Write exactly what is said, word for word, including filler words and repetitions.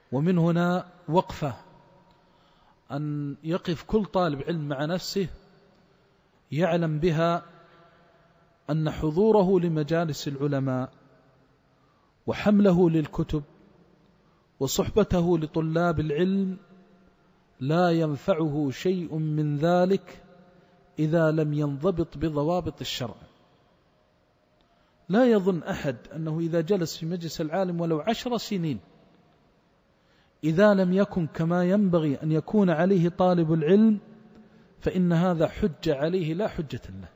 ومن هنا وقفة أن يقف كل طالب علم مع نفسه يعلم بها أن حضوره لمجالس العلماء وحمله للكتب وصحبته لطلاب العلم لا ينفعه شيء من ذلك إذا لم ينضبط بضوابط الشرع. لا يظن أحد أنه إذا جلس في مجلس العالم ولو عشر سنين إذا لم يكن كما ينبغي أن يكون عليه طالب العلم فإن هذا حجة عليه لا حجة له.